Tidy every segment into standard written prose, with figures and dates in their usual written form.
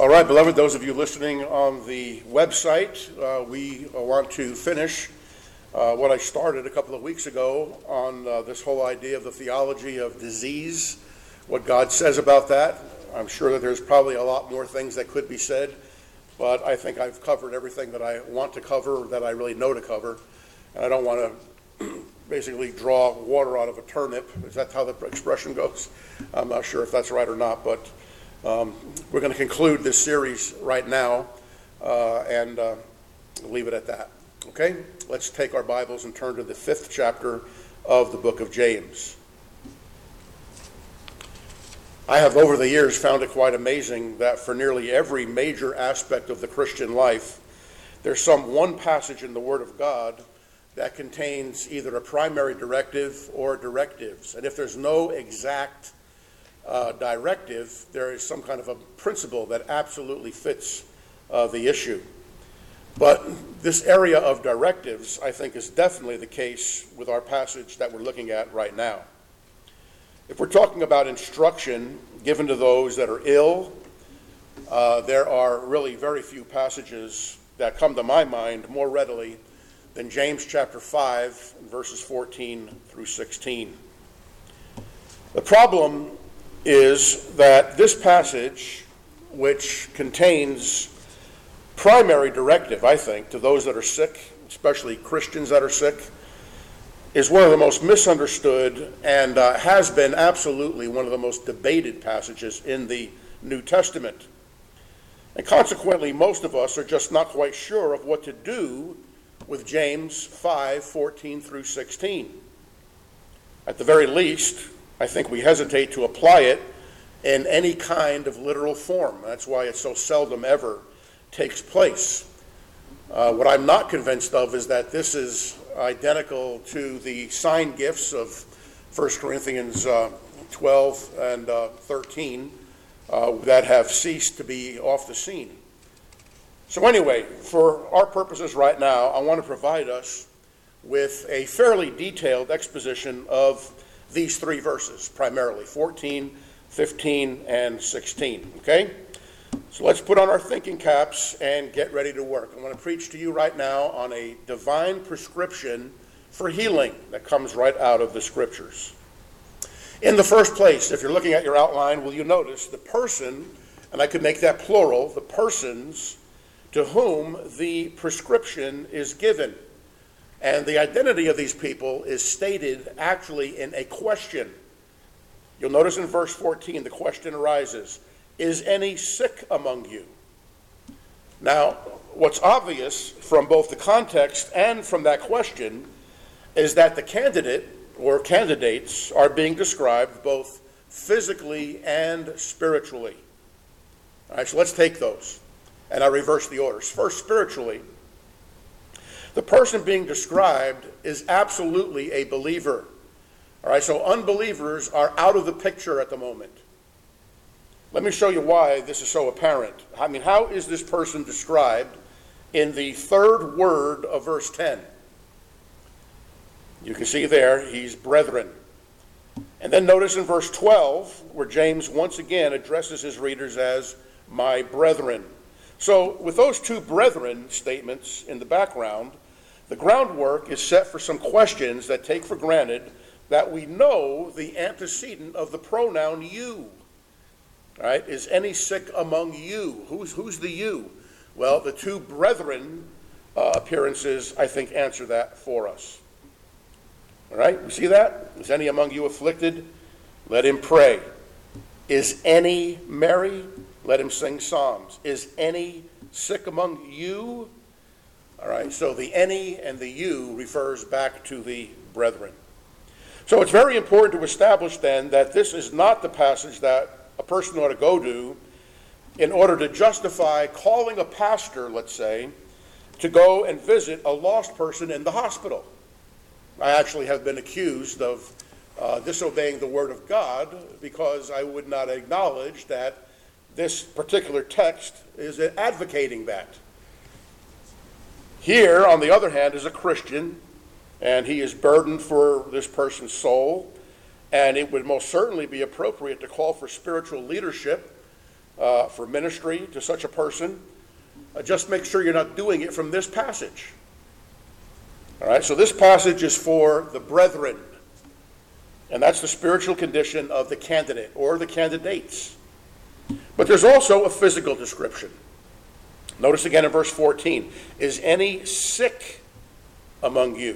All right, beloved, those of you listening on the website, we want to finish what I started a couple of weeks ago on this whole idea of the theology of disease, what God says about that. I'm sure that there's probably a lot more things that could be said, but I think I've covered everything that I want to cover, that I really know to cover. And I don't want to basically draw water out of a turnip. Is that how the expression goes? I'm not sure if that's right or not, but we're going to conclude this series right now and leave it at that. Okay? Let's take our Bibles and turn to the 5th chapter of the book of James. I have over the years found it quite amazing that for nearly every major aspect of the Christian life, there's one passage in the Word of God that contains either a primary directive or directives. And if there's no exact directive, there is some kind of a principle that absolutely fits the issue. But this area of directives, I think, is definitely the case with our passage that we're looking at right now. If we're talking about instruction given to those that are ill, there are really very few passages that come to my mind more readily than James chapter 5, verses 14 through 16. The problem is that this passage, which contains primary directive, I think, to those that are sick, especially Christians that are sick, is one of the most misunderstood and has been absolutely one of the most debated passages in the New Testament. And consequently, most of us are just not quite sure of what to do with James 5, 14 through 16. At the very least, I think we hesitate to apply it in any kind of literal form. That's why it so seldom ever takes place. What I'm not convinced of is that this is identical to the sign gifts of 1 Corinthians 12 and 13 that have ceased to be off the scene. So anyway, for our purposes right now, I want to provide us with a fairly detailed exposition of these three verses, primarily 14, 15, and 16. Okay? So let's put on our thinking caps and get ready to work. I want to preach to you right now on a divine prescription for healing that comes right out of the Scriptures. In the first place, if you're looking at your outline, will you notice the person, and I could make that plural, the persons to whom the prescription is given. And the identity of these people is stated actually in a question. You'll notice in verse 14, the question arises, is any sick among you? Now, what's obvious from both the context and from that question is that the candidate or candidates are being described both physically and spiritually. All right, so let's take those, and I reverse the orders. First, spiritually, the person being described is absolutely a believer. All right, so unbelievers are out of the picture at the moment. Let me show you why this is so apparent. I mean, how is this person described in the third word of verse 10? You can see there, he's brethren. And then notice in verse 12, where James once again addresses his readers as my brethren. So with those two brethren statements in the background, the groundwork is set for some questions that take for granted that we know the antecedent of the pronoun you. All right, is any sick among you? Who's the you? Well, the two brethren appearances, I think, answer that for us. All right, you see that? Is any among you afflicted? Let him pray. Is any merry? Let him sing psalms. Is any sick among you? All right, so the any and the you refers back to the brethren. So it's very important to establish then that this is not the passage that a person ought to go to in order to justify calling a pastor, let's say, to go and visit a lost person in the hospital. I actually have been accused of disobeying the Word of God because I would not acknowledge that this particular text is advocating that. Here, on the other hand, is a Christian, and he is burdened for this person's soul, and it would most certainly be appropriate to call for spiritual leadership for ministry to such a person, just make sure you're not doing it from this passage. All right, so this passage is for the brethren, and that's the spiritual condition of the candidate or the candidates. But there's also a physical description. Notice again in verse 14, is any sick among you?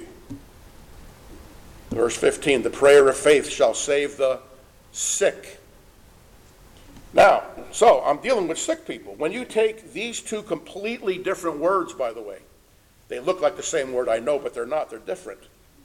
Verse 15, the prayer of faith shall save the sick. Now, so I'm dealing with sick people. When you take these two completely different words, by the way, they look like the same word, I know, but they're not, they're different.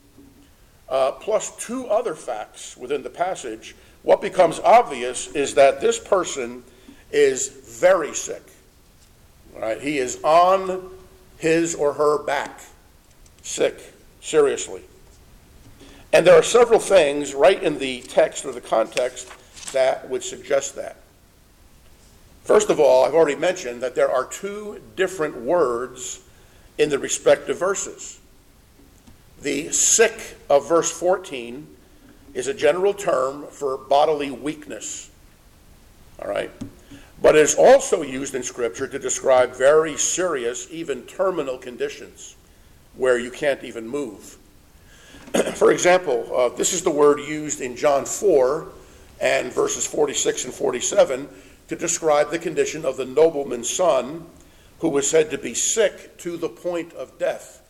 Plus two other facts within the passage, what becomes obvious is that this person is very sick. Right? He is on his or her back, sick, seriously. And there are several things right in the text or the context that would suggest that. First of all, I've already mentioned that there are two different words in the respective verses. The sick of verse 14 is a general term for bodily weakness. All right? But it is also used in Scripture to describe very serious, even terminal conditions where you can't even move. For example, this is the word used in John 4 and verses 46 and 47 to describe the condition of the nobleman's son who was said to be sick to the point of death.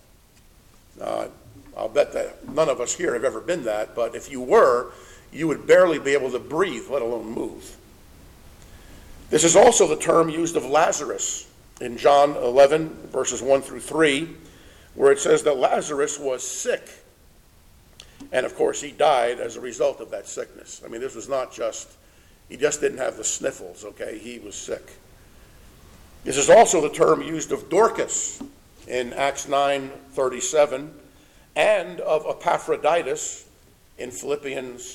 I'll bet that none of us here have ever been that, but if you were, you would barely be able to breathe, let alone move. This is also the term used of Lazarus in John 11, verses 1 through 3, where it says that Lazarus was sick. And of course, he died as a result of that sickness. I mean, this was not just, he just didn't have the sniffles, okay? He was sick. This is also the term used of Dorcas in Acts 9:37, and of Epaphroditus in Philippians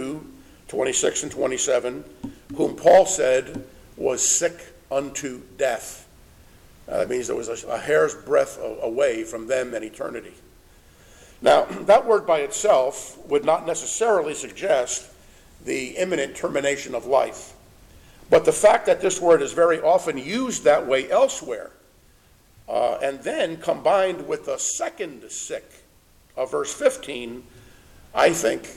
2:26 and 27, whom Paul said was sick unto death. That means there was a hair's breadth away from them and eternity. Now, that word by itself would not necessarily suggest the imminent termination of life. But the fact that this word is very often used that way elsewhere, and then combined with the second sick of verse 15, I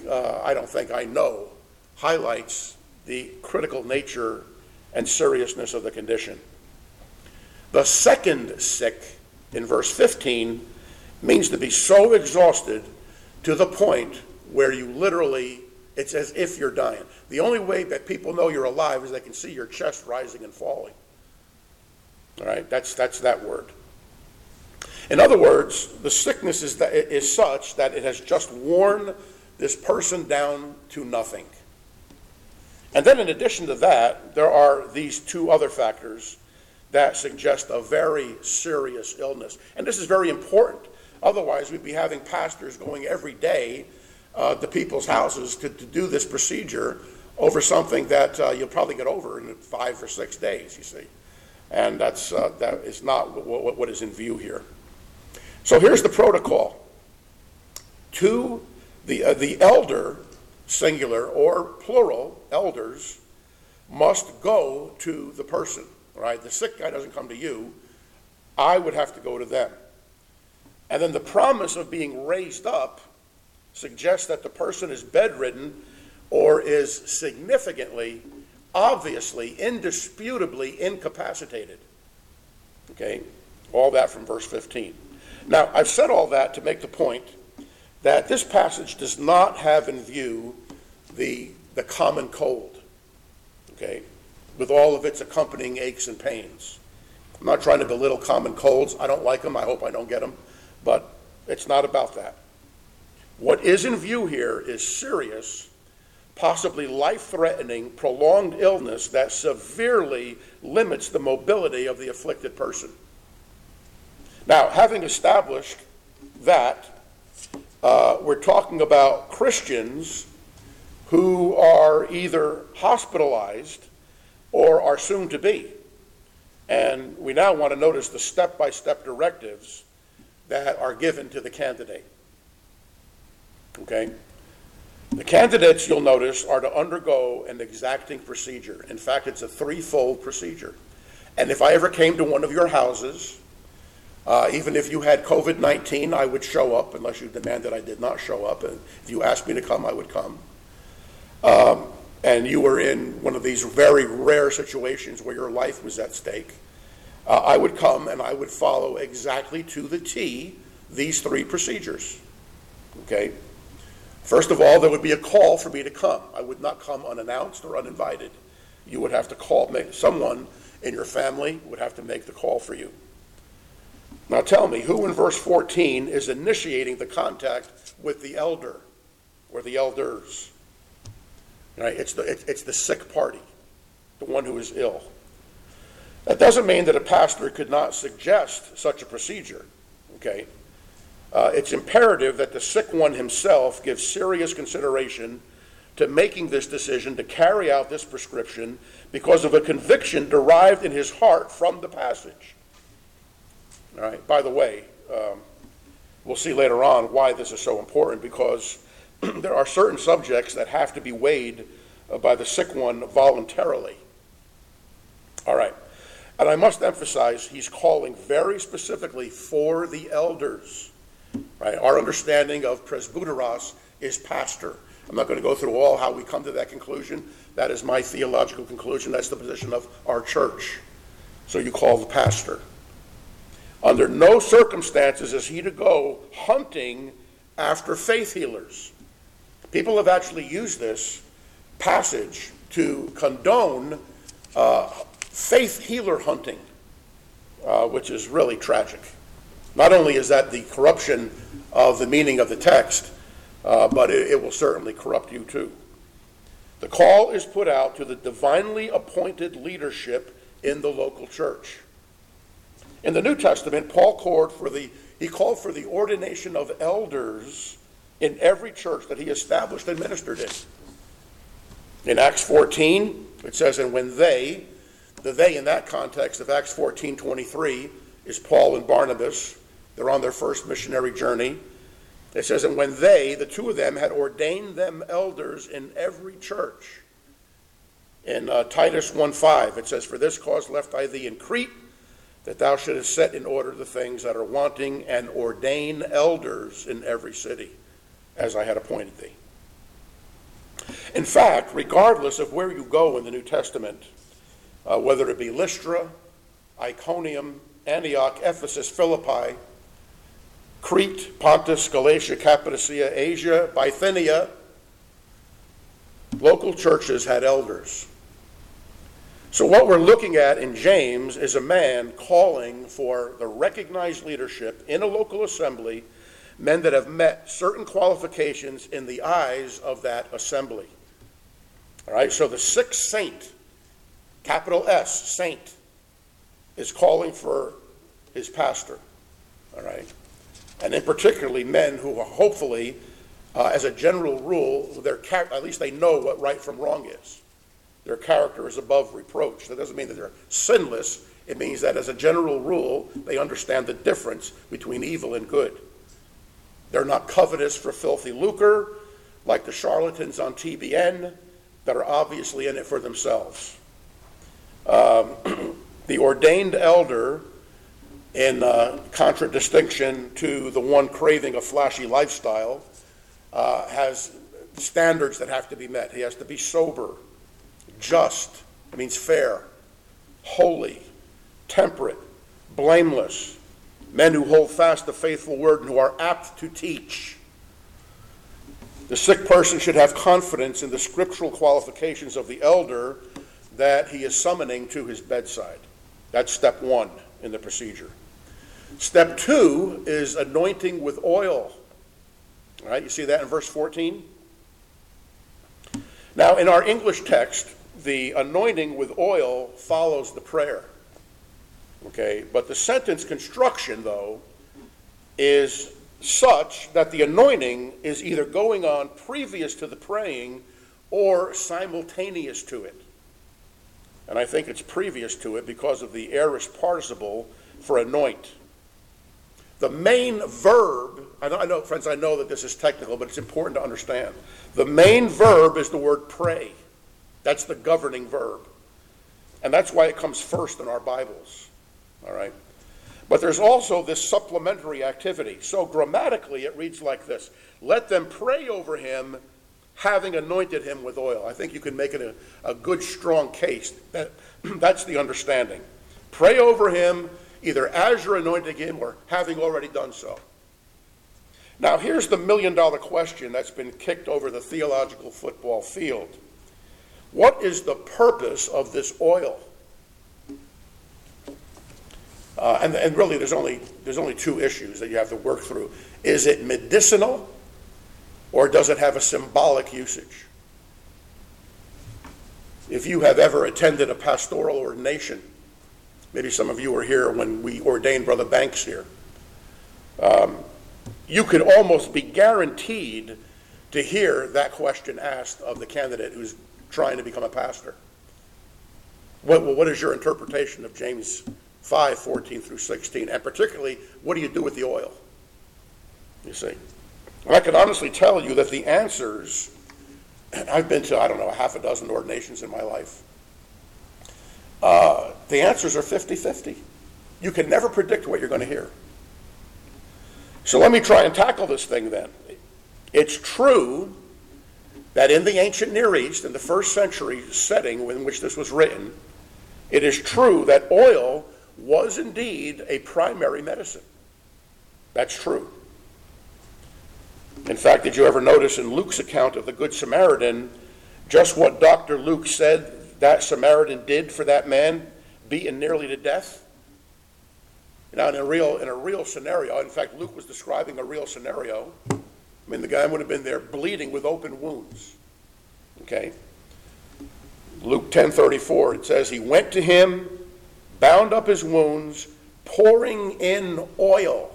know, highlights the critical nature and seriousness of the condition. The second sick in verse 15 means to be so exhausted to the point where you literally, it's as if you're dying. The only way that people know you're alive is they can see your chest rising and falling. All right, that's that word. In other words, the sickness is such that it has just worn this person down to nothing. And then in addition to that, there are these two other factors that suggest a very serious illness. And this is very important. Otherwise, we'd be having pastors going every day to people's houses to do this procedure over something that you'll probably get over in 5 or 6 days, you see. And that is not what is in view here. So here's the protocol. To the elder, singular or plural, elders must go to the person, right? The sick guy doesn't come to you. I would have to go to them. And then the promise of being raised up suggests that the person is bedridden or is significantly, obviously, indisputably incapacitated. Okay? All that from verse 15. Now, I've said all that to make the point that this passage does not have in view the common cold, okay, with all of its accompanying aches and pains. I'm not trying to belittle common colds. I don't like them. I hope I don't get them. But it's not about that. What is in view here is serious, possibly life-threatening, prolonged illness that severely limits the mobility of the afflicted person. Now, having established that, we're talking about Christians who are either hospitalized or are soon to be. And we now want to notice the step-by-step directives that are given to the candidate. Okay? The candidates, you'll notice, are to undergo an exacting procedure. In fact, it's a threefold procedure. And if I ever came to one of your houses, even if you had COVID-19, I would show up, unless you demanded I did not show up. And if you asked me to come, I would come. And you were in one of these very rare situations where your life was at stake, I would come and I would follow exactly to the T these three procedures. Okay? First of all, there would be a call for me to come. I would not come unannounced or uninvited. You would have to call, someone in your family would have to make the call for you. Now tell me, who in verse 14 is initiating the contact with the elder or the elders? Right? It's the sick party, the one who is ill. That doesn't mean that a pastor could not suggest such a procedure. Okay? It's imperative that the sick one himself give serious consideration to making this decision to carry out this prescription because of a conviction derived in his heart from the passage. All right. By the way, we'll see later on why this is so important, because there are certain subjects that have to be weighed by the sick one voluntarily. All right. And I must emphasize, he's calling very specifically for the elders. Right? Our understanding of presbyteros is pastor. I'm not going to go through all how we come to that conclusion. That is my theological conclusion. That's the position of our church. So you call the pastor. Under no circumstances is he to go hunting after faith healers. People have actually used this passage to condone faith healer hunting, which is really tragic. Not only is that the corruption of the meaning of the text, but it will certainly corrupt you too. The call is put out to the divinely appointed leadership in the local church. In the New Testament, Paul called for the ordination of elders in every church that he established and ministered in. In Acts 14, it says, and when the they in that context of Acts 14:23 is Paul and Barnabas. They're on their first missionary journey. It says, and when they, the two of them, had ordained them elders in every church. In Titus 1:5, it says, for this cause left I thee in Crete, that thou shouldest set in order the things that are wanting, and ordain elders in every city, as I had appointed thee. In fact, regardless of where you go in the New Testament, whether it be Lystra, Iconium, Antioch, Ephesus, Philippi, Crete, Pontus, Galatia, Cappadocia, Asia, Bithynia, local churches had elders. So what we're looking at in James is a man calling for the recognized leadership in a local assembly, men that have met certain qualifications in the eyes of that assembly. All right, so the sixth saint, capital S, saint, is calling for his pastor. All right. And in particularly men who are hopefully, as a general rule, at least they know what right from wrong is. Their character is above reproach. That doesn't mean that they're sinless. It means that as a general rule, they understand the difference between evil and good. They're not covetous for filthy lucre, like the charlatans on TBN that are obviously in it for themselves. The ordained elder, in contradistinction to the one craving a flashy lifestyle, has standards that have to be met. He has to be sober, just, it means fair, holy, temperate, blameless, men who hold fast the faithful word and who are apt to teach. The sick person should have confidence in the scriptural qualifications of the elder that he is summoning to his bedside. That's step one in the procedure. Step two is anointing with oil. All right, you see that in verse 14? Now, in our English text, the anointing with oil follows the prayer. Okay, but the sentence construction, though, is such that the anointing is either going on previous to the praying or simultaneous to it. And I think it's previous to it because of the aorist participle for anoint. The main verb, I know, friends, I know that this is technical, but it's important to understand. The main verb is the word pray. That's the governing verb. And that's why it comes first in our Bibles. All right? But there's also this supplementary activity. So grammatically, it reads like this: let them pray over him, having anointed him with oil. I think you can make it a good, strong case. That's the understanding. Pray over him, either as you're anointing him or having already done so. Now, here's the million-dollar question that's been kicked over the theological football field. What is the purpose of this oil? And really, there's only two issues that you have to work through. Is it medicinal, or does it have a symbolic usage? If you have ever attended a pastoral ordination, maybe some of you were here when we ordained Brother Banks here, you could almost be guaranteed to hear that question asked of the candidate who's trying to become a pastor. What is your interpretation of James 5:14 through 16? And particularly, what do you do with the oil? You see. And I can honestly tell you that the answers, I've been to, a half a dozen ordinations in my life. The answers are 50-50. You can never predict what you're going to hear. So let me try and tackle this thing then. It's true that in the ancient Near East, in the first century setting in which this was written, it is true that oil was indeed a primary medicine. That's true. In fact, did you ever notice in Luke's account of the Good Samaritan just what Dr. Luke said that Samaritan did for that man, beaten nearly to death? Now, in a real scenario, in fact, Luke was describing a real scenario. I mean, the guy would have been there bleeding with open wounds. Okay? Luke 10:34, it says, he went to him, bound up his wounds, pouring in oil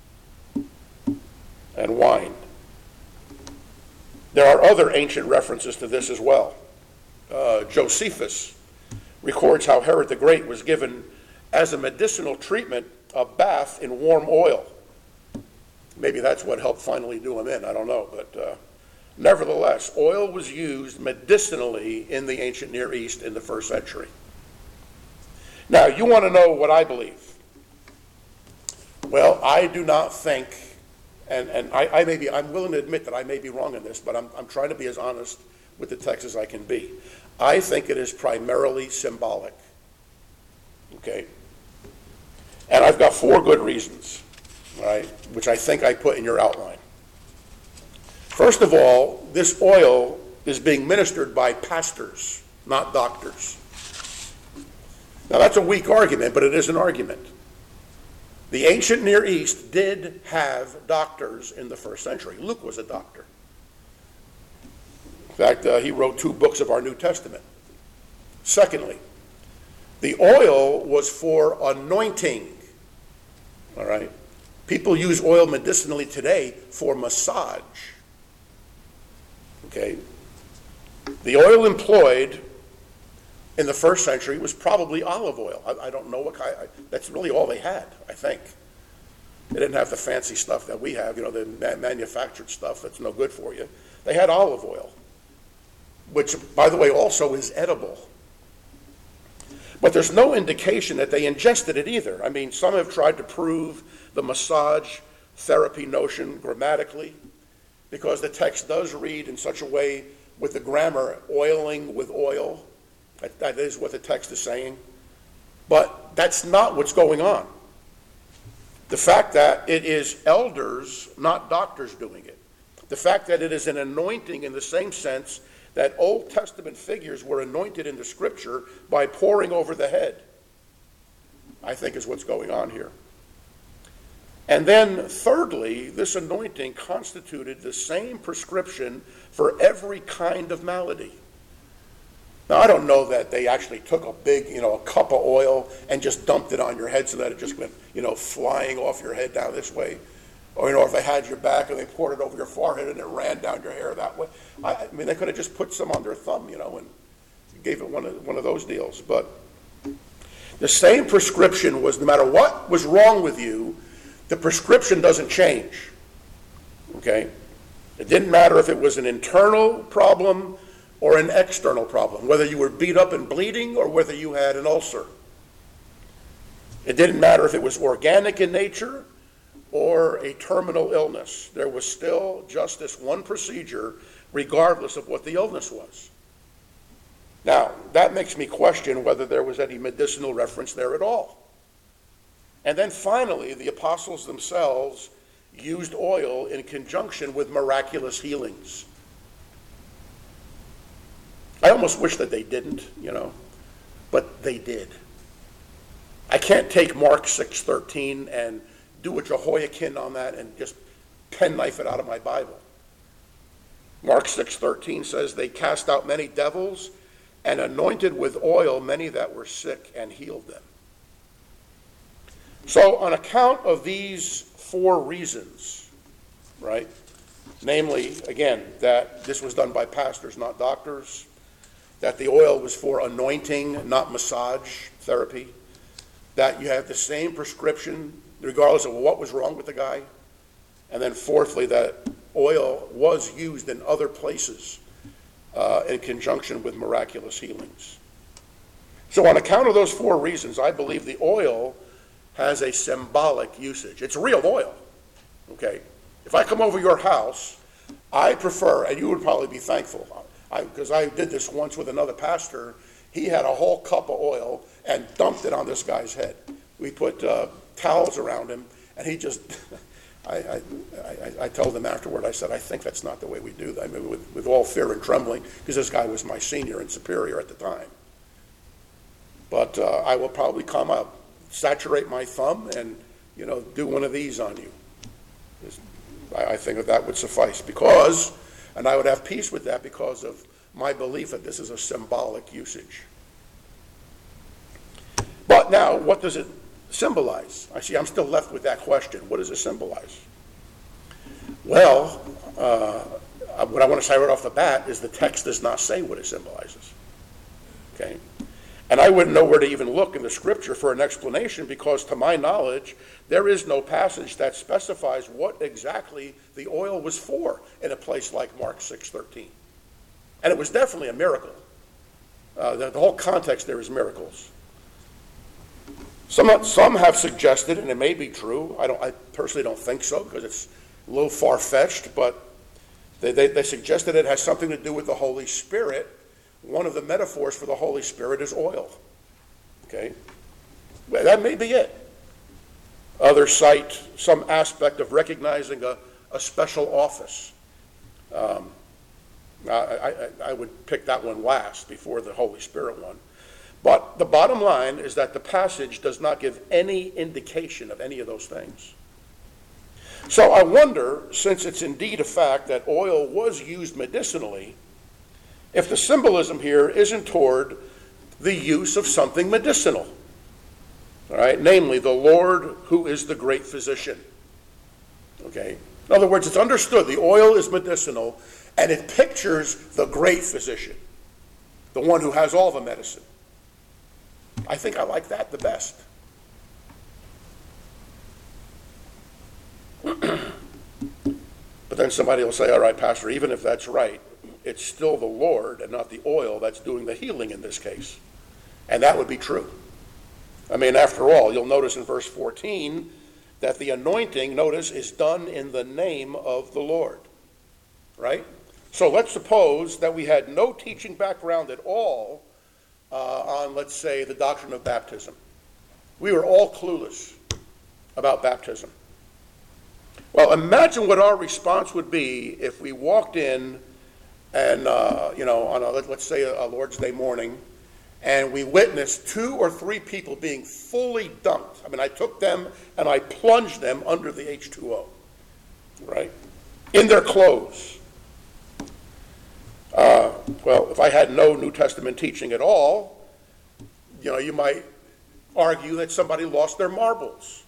and wine. There are other ancient references to this as well. Josephus records how Herod the Great was given as a medicinal treatment a bath in warm oil. Maybe that's what helped finally do him in. I don't know. But nevertheless, oil was used medicinally in the ancient Near East in the first century. Now, you want to know what I believe. Well, I do not think, and I'm willing to admit that I may be wrong in this, but I'm trying to be as honest with the text as I can be. I think it is primarily symbolic. Okay? And I've got 4 good reasons, right, which I think I put in your outline. First of all, this oil is being ministered by pastors, not doctors. Now, that's a weak argument, but it is an argument. The ancient Near East did have doctors in the first century. Luke was a doctor. In fact, he wrote 2 books of our New Testament. Secondly, the oil was for anointing. All right? People use oil medicinally today for massage. Okay? The oil employed in the first century was probably olive oil. I don't know what kind. That's really all they had, I think. They didn't have the fancy stuff that we have, the manufactured stuff that's no good for you. They had olive oil, which, by the way, also is edible. But there's no indication that they ingested it either. I mean, some have tried to prove the massage therapy notion grammatically, because the text does read in such a way with the grammar, oiling with oil. That is what the text is saying. But that's not what's going on. The fact that it is elders, not doctors, doing it. The fact that it is an anointing in the same sense that Old Testament figures were anointed in the Scripture by pouring over the head, I think is what's going on here. And then thirdly, this anointing constituted the same prescription for every kind of malady. Now, I don't know that they actually took a big, a cup of oil and just dumped it on your head so that it just went, flying off your head down this way. Or, if they had your back and they poured it over your forehead and it ran down your hair that way. I mean, they could have just put some on their thumb, and gave it one of those deals. But the same prescription was, no matter what was wrong with you, the prescription doesn't change. Okay? It didn't matter if it was an internal problem or an external problem, whether you were beat up and bleeding or whether you had an ulcer. It didn't matter if it was organic in nature or a terminal illness. There was still just this one procedure, regardless of what the illness was. Now, that makes me question whether there was any medicinal reference there at all. And then finally, the apostles themselves used oil in conjunction with miraculous healings. I almost wish that they didn't, but they did. I can't take Mark 6:13 and do a Jehoiakim on that and just penknife it out of my Bible. Mark 6:13 says, they cast out many devils and anointed with oil many that were sick and healed them. So on account of these 4 reasons, right? Namely, again, that this was done by pastors, not doctors, that the oil was for anointing, not massage therapy, that you have the same prescription regardless of what was wrong with the guy, and then fourthly, that oil was used in other places in conjunction with miraculous healings. So on account of those 4 reasons, I believe the oil has a symbolic usage. It's real oil, okay? If I come over your house, I prefer, and you would probably be thankful, because I did this once with another pastor. He had a whole cup of oil and dumped it on this guy's head. We put towels around him, and he just, I told him afterward, I said, I think that's not the way we do that. I mean, with all fear and trembling, because this guy was my senior and superior at the time. But I will probably come up, saturate my thumb, and do one of these on you. I think that would suffice because, and I would have peace with that because of my belief that this is a symbolic usage. But now, what does it symbolize? I'm still left with that question. What does it symbolize? Well, what I want to say right off the bat is the text does not say what it symbolizes. Okay? And I wouldn't know where to even look in the scripture for an explanation because, to my knowledge, there is no passage that specifies what exactly the oil was for in a place like Mark 6:13. And it was definitely a miracle. The whole context there is miracles. Some have suggested, and it may be true, I personally don't think so because it's a little far-fetched, but they suggested it has something to do with the Holy Spirit. One of the metaphors for the Holy Spirit is oil. Okay? Well, that may be it. Others cite some aspect of recognizing a special office. I would pick that one last before the Holy Spirit one. But the bottom line is that the passage does not give any indication of any of those things. So I wonder, since it's indeed a fact that oil was used medicinally, if the symbolism here isn't toward the use of something medicinal. All right, namely the Lord who is the great physician. Okay? In other words, it's understood the oil is medicinal and it pictures the great physician, the one who has all the medicine. I think I like that the best. But then somebody will say, all right, Pastor, even if that's right, it's still the Lord and not the oil that's doing the healing in this case. And that would be true. I mean, after all, you'll notice in verse 14 that the anointing, notice, is done in the name of the Lord. Right? So let's suppose that we had no teaching background at all on, let's say, the doctrine of baptism. We were all clueless about baptism. Well, imagine what our response would be if we walked in and, on let's say a Lord's Day morning, and we witnessed 2 or 3 people being fully dunked. I mean, I took them and I plunged them under the H2O, right, in their clothes. Well, if I had no New Testament teaching at all, you might argue that somebody lost their marbles.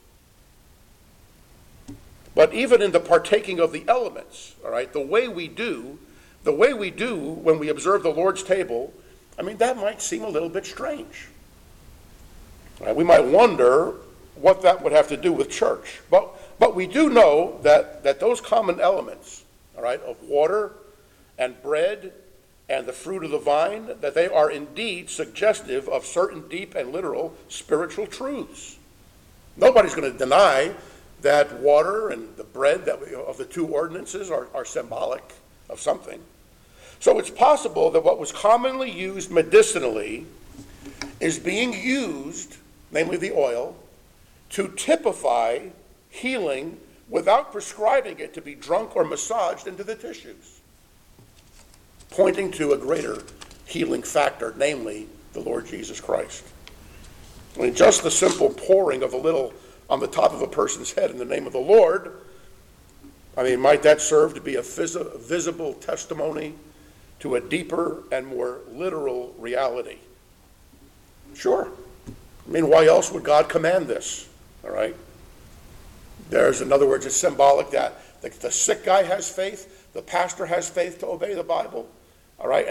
But even in the partaking of the elements, all right, the way we do when we observe the Lord's table, I mean, that might seem a little bit strange. Right? We might wonder what that would have to do with church. But but we do know that those common elements, all right, of water and bread and the fruit of the vine, that they are indeed suggestive of certain deep and literal spiritual truths. Nobody's going to deny that water and the bread of the two ordinances are symbolic of something. So it's possible that what was commonly used medicinally is being used, namely the oil, to typify healing without prescribing it to be drunk or massaged into the tissues, pointing to a greater healing factor, namely the Lord Jesus Christ. I mean, just the simple pouring of a little on the top of a person's head in the name of the Lord, I mean, might that serve to be a visible testimony to a deeper and more literal reality? Sure. I mean, why else would God command this? All right. In other words, it's symbolic that the sick guy has faith, the pastor has faith to obey the Bible. All right,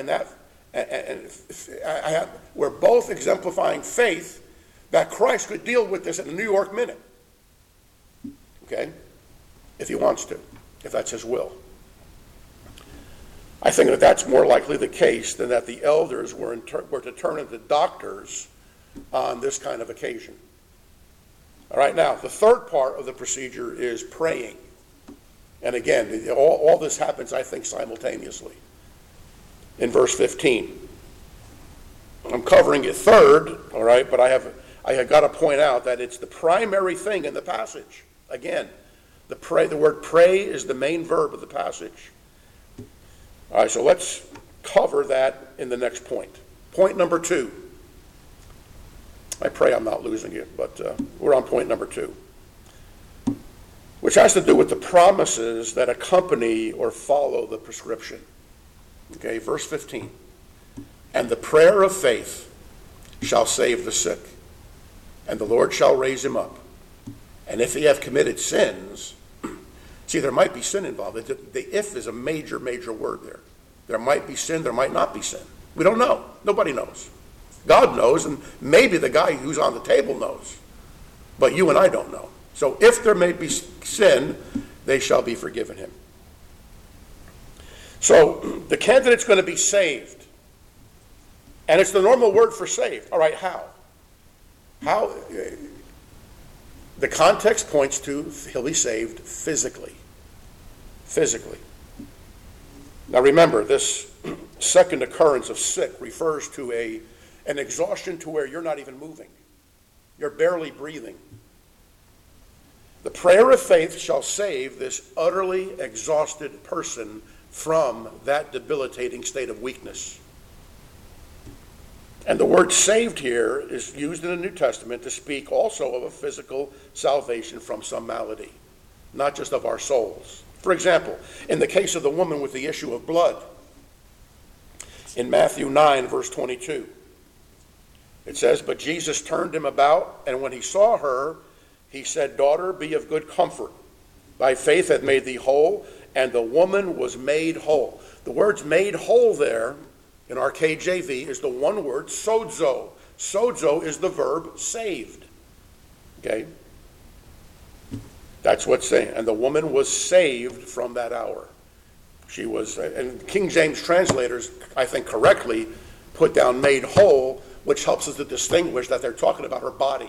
we're both exemplifying faith that Christ could deal with this in a New York minute. Okay, if he wants to, if that's his will. I think that that's more likely the case than that the elders were to turn into doctors on this kind of occasion. All right, now, the third part of the procedure is praying. And again, all this happens, I think, simultaneously. In verse 15. I'm covering it third, all right, but I have got to point out that it's the primary thing in the passage. Again, the word pray is the main verb of the passage. All right, so let's cover that in the next point. Point number 2. I pray I'm not losing you, but we're on point number 2, which has to do with the promises that accompany or follow the prescription. Okay, verse 15. And the prayer of faith shall save the sick, and the Lord shall raise him up. And if he have committed sins, see, there might be sin involved. The if is a major, major word there. There might be sin, there might not be sin. We don't know. Nobody knows. God knows, and maybe the guy who's on the table knows. But you and I don't know. So if there may be sin, they shall be forgiven him. So the candidate's going to be saved. And it's the normal word for saved. All right, how? How? The context points to he'll be saved physically. Physically. Now remember, this second occurrence of sick refers to an exhaustion to where you're not even moving. You're barely breathing. The prayer of faith shall save this utterly exhausted person from that debilitating state of weakness. And the word saved here is used in the New Testament to speak also of a physical salvation from some malady, not just of our souls. For example, in the case of the woman with the issue of blood, in Matthew 9, verse 22, it says, But Jesus turned him about, and when he saw her, he said, Daughter, be of good comfort. Thy faith hath made thee whole, and the woman was made whole. The word's made whole there in our KJV is the one word, sozo. Sozo is the verb saved. Okay? That's what's saying. And the woman was saved from that hour. She was, and King James translators, I think correctly, put down made whole, which helps us to distinguish that they're talking about her body.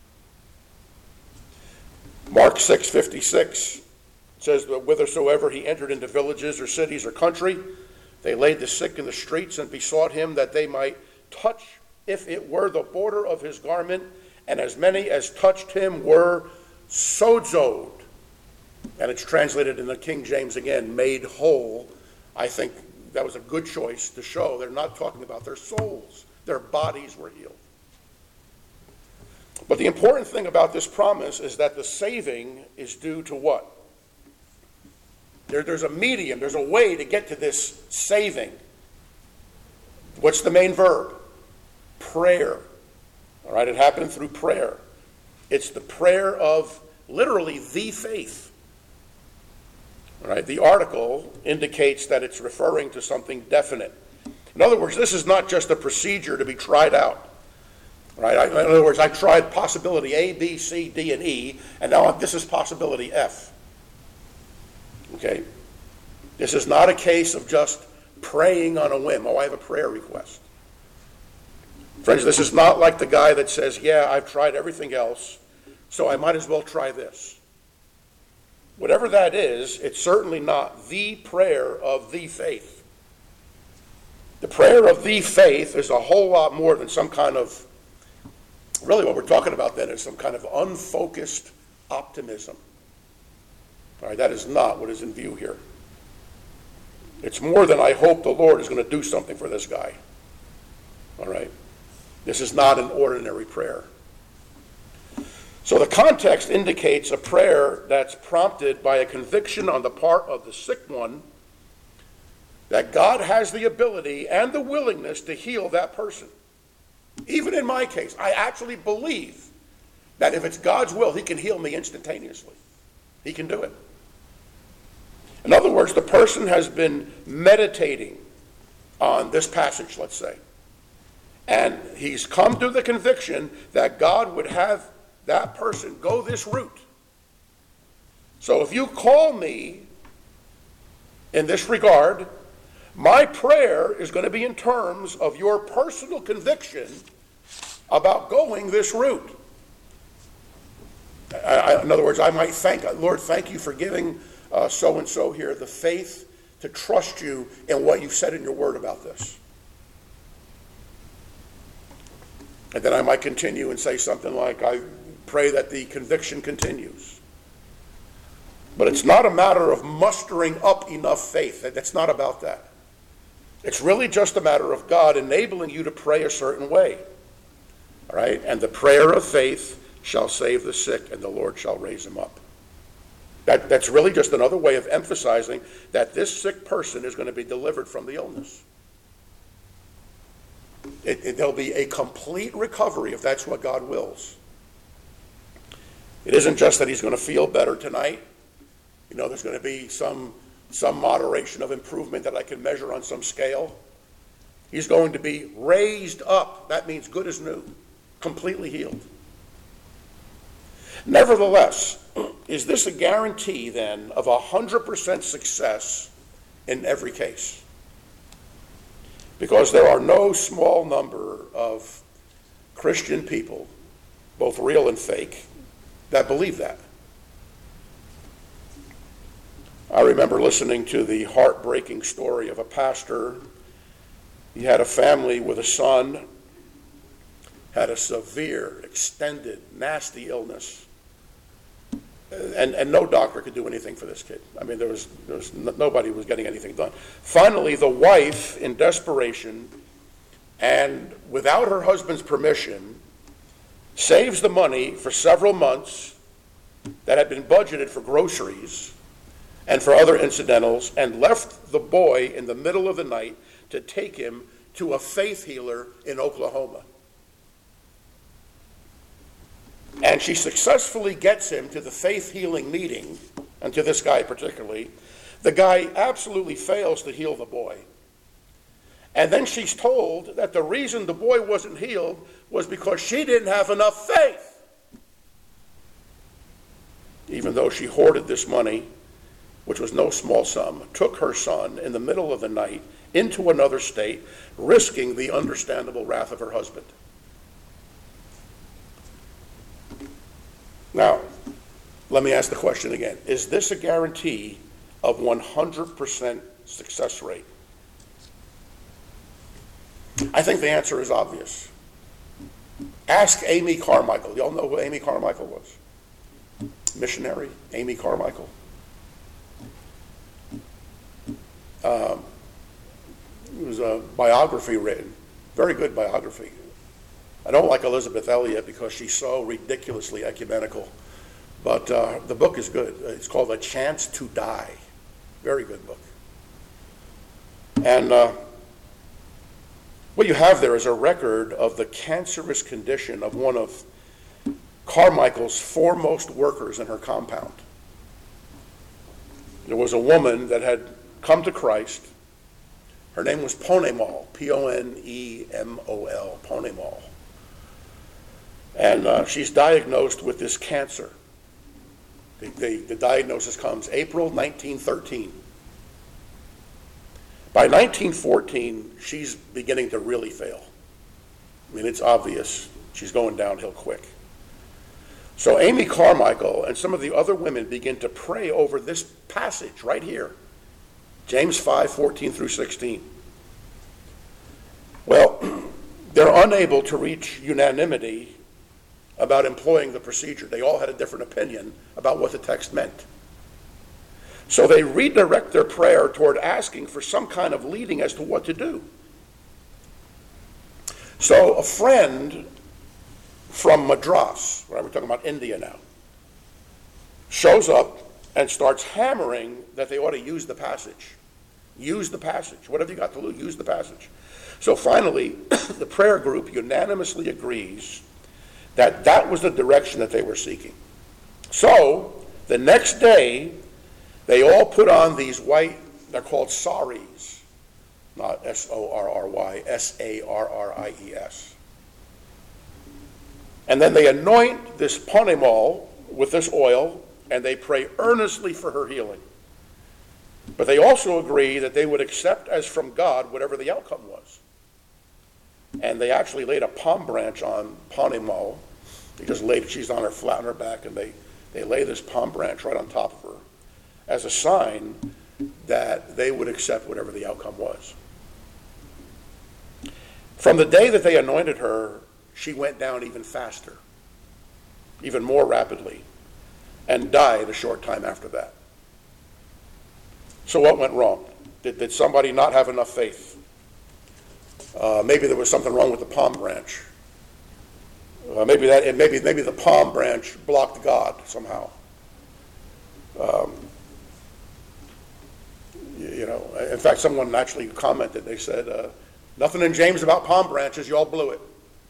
Mark 6:56 says that whithersoever he entered into villages or cities or country, they laid the sick in the streets and besought him that they might touch, if it were the border of his garment, and as many as touched him were sozoed. And it's translated in the King James again, made whole. I think that was a good choice to show they're not talking about their souls. Their bodies were healed. But the important thing about this promise is that the saving is due to what? There's a medium, there's a way to get to this saving. What's the main verb? Prayer. All right, it happened through prayer. It's the prayer of literally the faith. All right, the article indicates that it's referring to something definite. In other words, this is not just a procedure to be tried out. Right? In other words, I tried possibility A, B, C, D, and E, and now this is possibility F. Okay? This is not a case of just praying on a whim. Oh, I have a prayer request. Friends, this is not like the guy that says, yeah, I've tried everything else, so I might as well try this. Whatever that is, it's certainly not the prayer of the faith. The prayer of the faith is a whole lot more than some kind of, really what we're talking about then is some kind of unfocused optimism. All right, that is not what is in view here. It's more than I hope the Lord is going to do something for this guy. All right? This is not an ordinary prayer. So the context indicates a prayer that's prompted by a conviction on the part of the sick one that God has the ability and the willingness to heal that person. Even in my case, I actually believe that if it's God's will, he can heal me instantaneously. He can do it. In other words, the person has been meditating on this passage, let's say, and he's come to the conviction that God would have that person go this route. So if you call me in this regard, my prayer is going to be in terms of your personal conviction about going this route. In other words, I might thank, Lord, thank you for giving so-and-so here the faith to trust you in what you've said in your word about this. And then I might continue and say something like, I pray that the conviction continues. But it's not a matter of mustering up enough faith. It's not about that. It's really just a matter of God enabling you to pray a certain way. All right? And the prayer of faith shall save the sick, and the Lord shall raise him up. That's really just another way of emphasizing that this sick person is going to be delivered from the illness. There'll be a complete recovery if that's what God wills. It isn't just that he's going to feel better tonight. You know, there's going to be some moderation of improvement that I can measure on some scale. He's going to be raised up. That means good as new, completely healed. Nevertheless, is this a guarantee then of 100% success in every case? Because there are no small number of Christian people, both real and fake, that believe that. I remember listening to the heartbreaking story of a pastor. He had a family with a son, had a severe, extended, nasty illness. And no doctor could do anything for this kid. I mean, nobody was getting anything done. Finally, the wife, in desperation, and without her husband's permission, saves the money for several months that had been budgeted for groceries and for other incidentals, and left the boy in the middle of the night to take him to a faith healer in Oklahoma. And she successfully gets him to the faith healing meeting, and to this guy particularly. The guy absolutely fails to heal the boy. And then she's told that the reason the boy wasn't healed was because she didn't have enough faith. Even though she hoarded this money, which was no small sum, took her son in the middle of the night into another state, risking the understandable wrath of her husband. Now, let me ask the question again. Is this a guarantee of 100% success rate? I think the answer is obvious. Ask Amy Carmichael. Y'all know who Amy Carmichael was? Missionary, Amy Carmichael. There was a biography written, very good biography. I don't like Elizabeth Elliot because she's so ridiculously ecumenical, but the book is good. It's called A Chance to Die. Very good book. And what you have there is a record of the cancerous condition of one of Carmichael's foremost workers in her compound. There was a woman that had come to Christ. Her name was Ponemol, Ponemol, Ponemol. And she's diagnosed with this cancer. The diagnosis comes April 1913. By 1914, she's beginning to really fail. I mean, it's obvious. She's going downhill quick. So Amy Carmichael and some of the other women begin to pray over this passage right here, James 5:14 through 16. Well, they're unable to reach unanimity about employing the procedure. They all had a different opinion about what the text meant. So they redirect their prayer toward asking for some kind of leading as to what to do. So a friend from Madras, right, we're talking about India now, shows up and starts hammering that they ought to use the passage. Use the passage. Whatever you got to lose, use the passage. So finally, the prayer group unanimously agrees that that was the direction that they were seeking. So the next day, they all put on these white, they're called saris, not S-O-R-R-Y, S-A-R-R-I-E-S. And then they anoint this Panimal with this oil, and they pray earnestly for her healing. But they also agree that they would accept as from God whatever the outcome was. And they actually laid a palm branch on Panimal. They just laid it, she's on her flat on her back, and they lay this palm branch right on top of her as a sign that they would accept whatever the outcome was. From the day that they anointed her, she went down even faster, even more rapidly, and died a short time after that. So what went wrong? Did somebody not have enough faith? Maybe there was something wrong with the palm branch. Maybe the palm branch blocked God somehow. In fact, someone actually commented. They said, "Nothing in James about palm branches. You all blew it."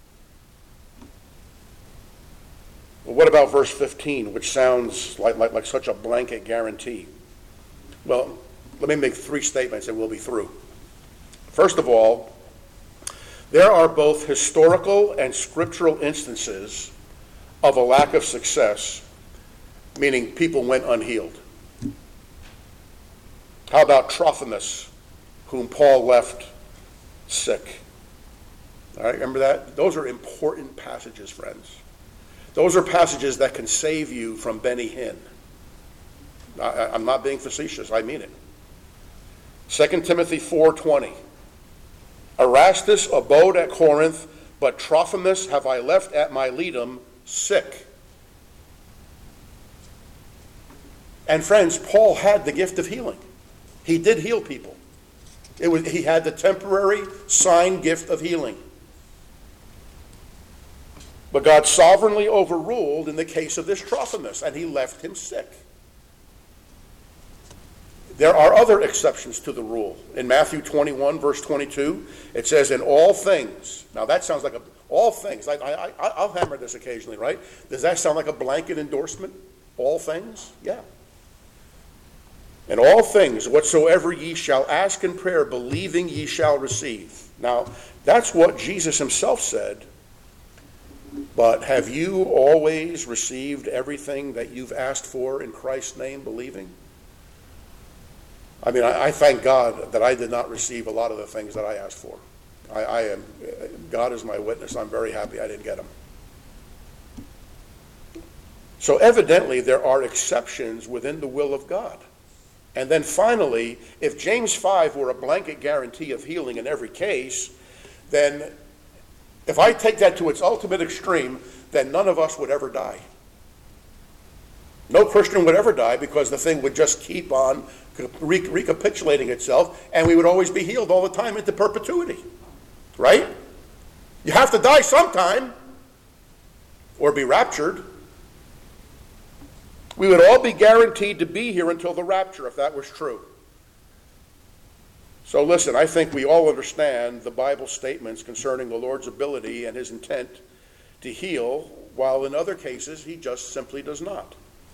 Well, what about verse 15, which sounds like such a blanket guarantee? Well, let me make three statements and we'll be through. First of all, there are both historical and scriptural instances of a lack of success, meaning people went unhealed. How about Trophimus, whom Paul left sick? All right, remember that? Those are important passages, friends. Those are passages that can save you from Benny Hinn. I'm not being facetious, I mean it. 2 Timothy 4:20. Erastus abode at Corinth, but Trophimus have I left at Miletum sick. And friends, Paul had the gift of healing. He did heal people. He had the temporary sign gift of healing. But God sovereignly overruled in the case of this Trophimus, and he left him sick. There are other exceptions to the rule. In Matthew 21, verse 22, it says, in all things. Now that sounds like all things. I'll hammer this occasionally, right? Does that sound like a blanket endorsement? All things? Yeah. In all things, whatsoever ye shall ask in prayer, believing ye shall receive. Now, that's what Jesus himself said. But have you always received everything that you've asked for in Christ's name, believing? I mean, I thank God that I did not receive a lot of the things that I asked for. God is my witness. I'm very happy I didn't get them. So evidently, there are exceptions within the will of God. And then finally, if James 5 were a blanket guarantee of healing in every case, then if I take that to its ultimate extreme, then none of us would ever die. No Christian would ever die because the thing would just keep on recapitulating itself, and we would always be healed all the time into perpetuity. Right? You have to die sometime or be raptured. We would all be guaranteed to be here until the rapture if that was true. So listen, I think we all understand the Bible statements concerning the Lord's ability and his intent to heal, while in other cases he just simply does not.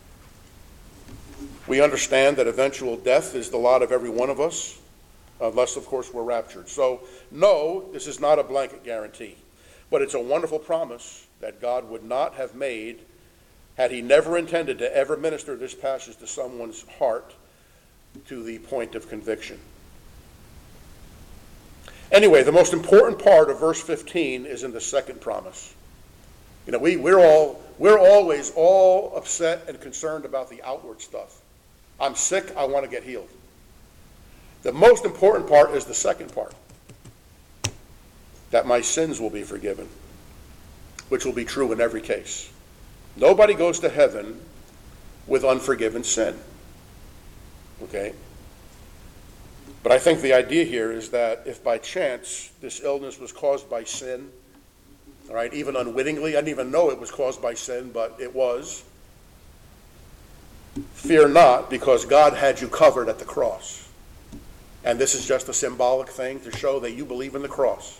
We understand that eventual death is the lot of every one of us, unless, of course, we're raptured. So, no, this is not a blanket guarantee, but it's a wonderful promise that God would not have made had he never intended to ever minister this passage to someone's heart to the point of conviction. Anyway, the most important part of verse 15 is in the second promise. You know, we're always all upset and concerned about the outward stuff. I'm sick, I want to get healed. The most important part is the second part, that my sins will be forgiven, which will be true in every case. Nobody goes to heaven with unforgiven sin. Okay? But I think the idea here is that if by chance this illness was caused by sin, all right, even unwittingly, I didn't even know it was caused by sin, but it was, fear not, because God had you covered at the cross. And this is just a symbolic thing to show that you believe in the cross.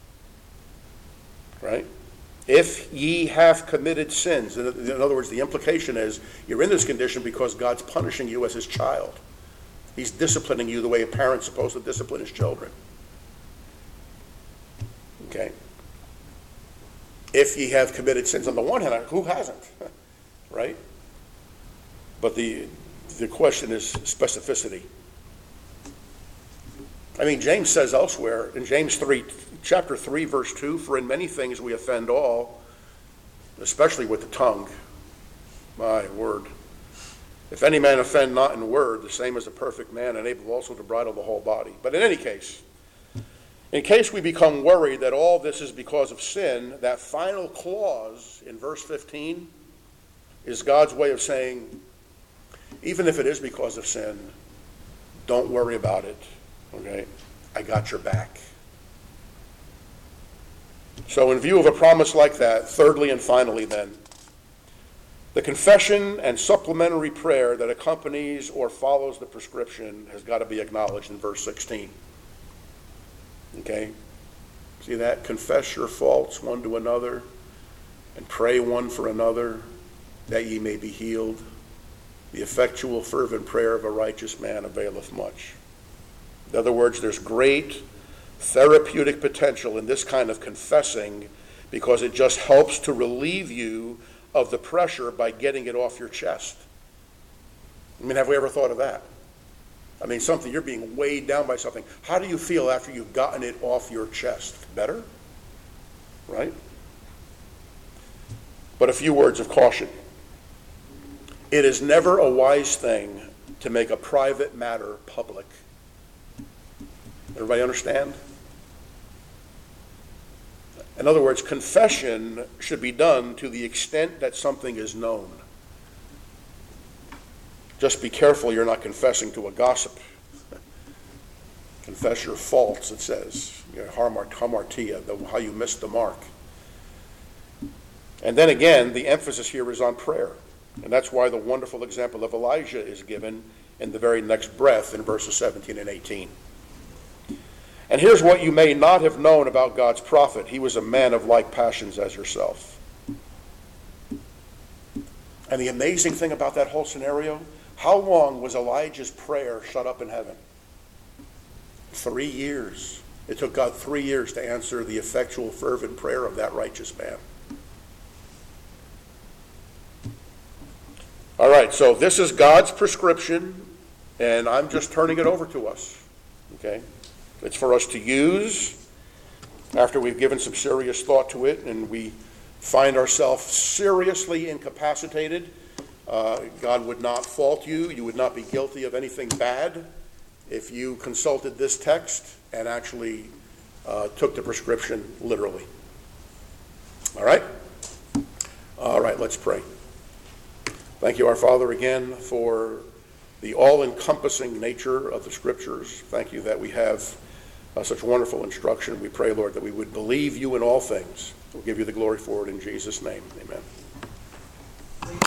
Right? If ye have committed sins, in other words, the implication is you're in this condition because God's punishing you as his child. He's disciplining you the way a parent's supposed to discipline his children. Okay? If ye have committed sins, on the one hand, who hasn't? Right? But the question is specificity. I mean, James says elsewhere in James 3, chapter 3, verse 2, for in many things we offend all, especially with the tongue. My word. If any man offend not in word, the same as a perfect man, and able also to bridle the whole body. But in any case, in case we become worried that all this is because of sin, that final clause in verse 15 is God's way of saying, even if it is because of sin, don't worry about it. Okay? I got your back. So in view of a promise like that, thirdly and finally then, the confession and supplementary prayer that accompanies or follows the prescription has got to be acknowledged in verse 16. Okay? See that? Confess your faults one to another and pray one for another that ye may be healed. The effectual fervent prayer of a righteous man availeth much. In other words, there's great therapeutic potential in this kind of confessing because it just helps to relieve you of the pressure by getting it off your chest. I mean, have we ever thought of that? I mean, something, you're being weighed down by something. How do you feel after you've gotten it off your chest? Better? Right? But a few words of caution. It is never a wise thing to make a private matter public. Everybody understand? In other words, confession should be done to the extent that something is known. Just be careful you're not confessing to a gossip. Confess your faults, it says. Hamartia, how you missed the mark. And then again, the emphasis here is on prayer. And that's why the wonderful example of Elijah is given in the very next breath in verses 17 and 18. And here's what you may not have known about God's prophet. He was a man of like passions as yourself. And the amazing thing about that whole scenario, how long was Elijah's prayer shut up in heaven? 3 years. It took God 3 years to answer the effectual, fervent prayer of that righteous man. All right, so this is God's prescription, and I'm just turning it over to us. Okay? It's for us to use after we've given some serious thought to it and we find ourselves seriously incapacitated. God would not fault you. You would not be guilty of anything bad if you consulted this text and actually took the prescription literally. All right? All right, let's pray. Thank you, our Father, again for the all-encompassing nature of the Scriptures. Thank you that we have such wonderful instruction. We pray, Lord, that we would believe you in all things. We'll give you the glory for it in Jesus' name. Amen.